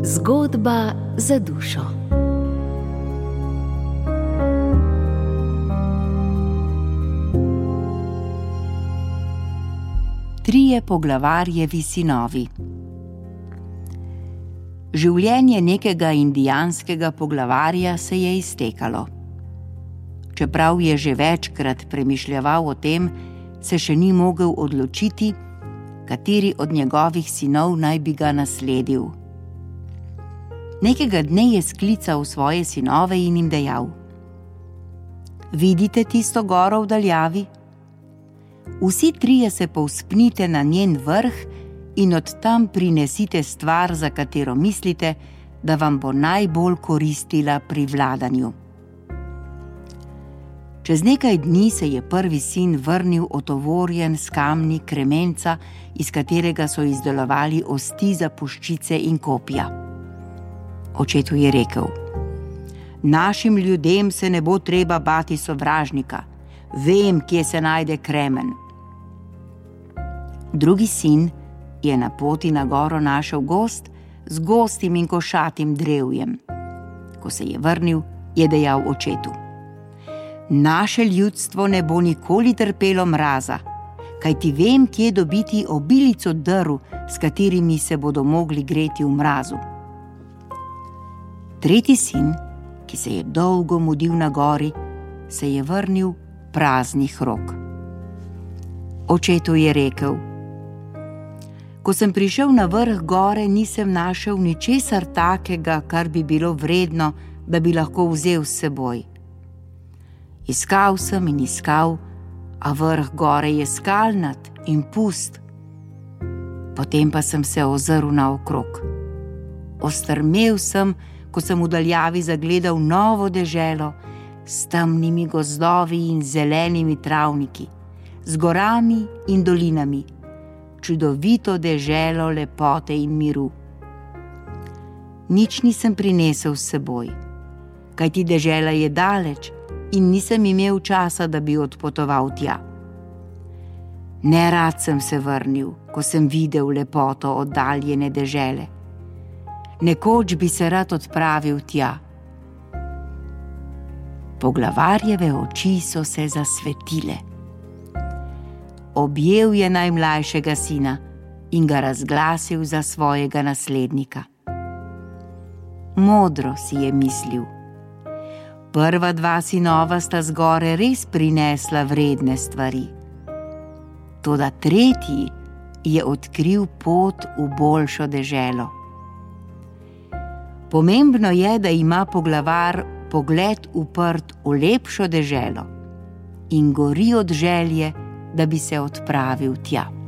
Zgodba za dušo. Trije poglavarjevi sinovi. Življenje nekega indijanskega poglavarja se je iztekalo. Čeprav je že večkrat premišljeval o tem, se še ni mogel odločiti, kateri od njegovih sinov naj bi ga nasledil. Nekega dne je sklical svoje sinove in jim dejal: Vidite tisto goro v daljavi? Vsi trije se povzpnite na njen vrh in od tam prinesite stvar, za katero mislite, da vam bo najbolj koristila pri vladanju. Čez nekaj dni se je prvi sin vrnil otovorjen s kamni kremenca, iz katerega so izdelovali osti za puščice in kopja. Očetu je rekel: Našim ljudem se ne bo treba bati sovražnika. Vem, kje se najde kremen. Drugi sin je na poti na goro našel gozd z gostim in košatim drevjem. Ko se je vrnil, je dejal očetu: Naše ljudstvo ne bo nikoli trpelo mraza, kajti vem, kje dobiti obilico drv, s katerimi se bodo mogli greti v mrazu. Tretji sin, ki se je dolgo mudil na gori, se je vrnil praznih rok. Očetu je rekel: Ko sem prišel na vrh gore, nisem našel ničesar takega, kar bi bilo vredno, da bi lahko vzel s seboj. Iskal sem in iskal, a vrh gore je skalnat in pust. Potem pa sem se ozrl naokrog. Ostrmel sem, ko sem v daljavi zagledal novo deželo s temnimi gozdovi in zelenimi travniki, z gorami in dolinami, čudovito deželo lepote in miru. Nič nisem prinesel s seboj, kajti dežela je daleč in nisem imel časa, da bi odpotoval tja. Nerad sem se vrnil, ko sem videl lepoto oddaljene dežele. Nekoč bi se rad odpravil tja. Poglavarjeve oči so se zasvetile. Objel je najmlajšega sina in ga razglasil za svojega naslednika. Modro, si je mislil. Prva dva sinova sta z gore res prinesla vredne stvari. Toda tretji je odkril pot v boljšo deželo. Pomembno je, da ima poglavar pogled uprt v lepšo deželo in gori od želje, da bi se odpravil tja.